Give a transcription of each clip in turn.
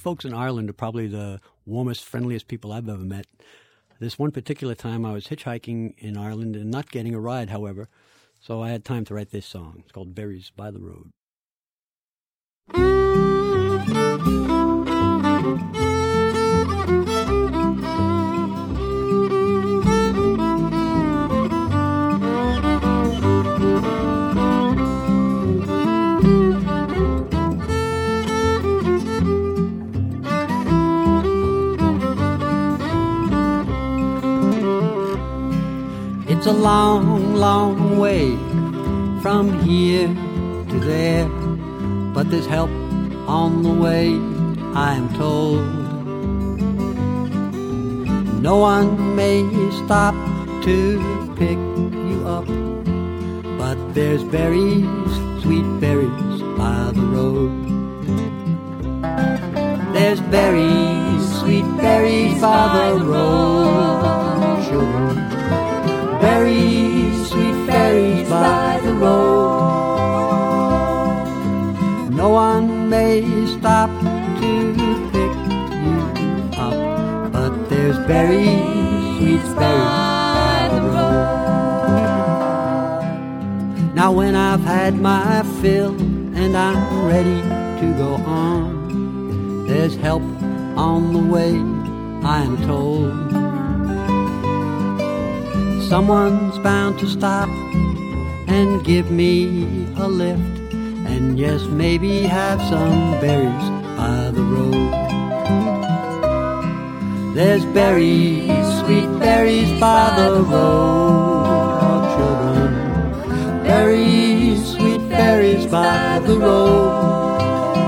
folks in Ireland are probably the warmest, friendliest people I've ever met. This one particular time I was hitchhiking in Ireland and not getting a ride, however, so I had time to write this song. It's called Berries by the Road. It's a long, long way from here to there, but there's help on the way, I am told. No one may stop to pick you up, but there's berries, sweet berries by the road. There's berries, sweet berries by the road, children. Berries, sweet berries by the road. No one may stop to pick you up, but there's berries, sweet berries by the road. Now when I've had my fill and I'm ready to go on, there's help on the way, I am told. Someone's bound to stop and give me a lift, and yes, maybe have some berries by the road. There's berries, sweet berries by the road, children. Berries, sweet berries by the road.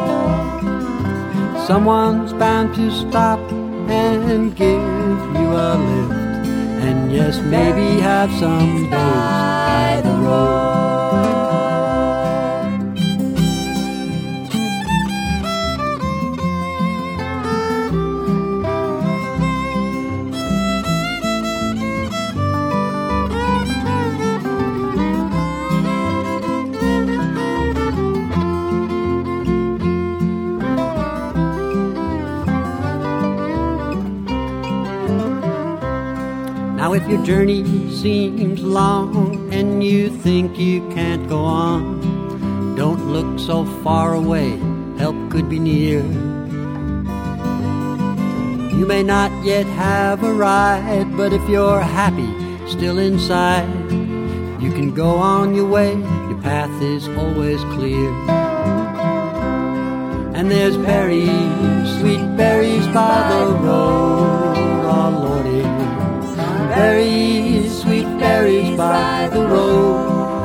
Someone's bound to stop and give you a lift, and yes, maybe have some berries by the road. Now if your journey seems long and you think you can't go on, don't look so far away, help could be near. You may not yet have a ride, but if you're happy still inside, you can go on your way, your path is always clear. And there's berries, sweet berries by the road, oh Lordy. Berries, sweet berries by the road.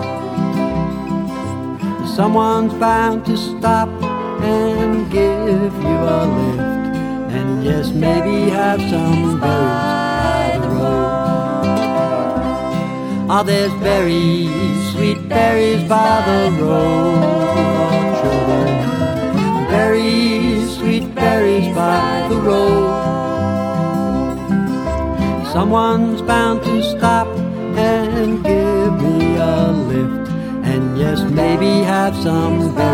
Someone's bound to stop and give you a lift, and yes, maybe have some berries by the road. Oh, there's berries, sweet berries by the road, oh children. Berries, sweet berries by the road. Someone's bound to stop and give me a lift, and yes, maybe have some berries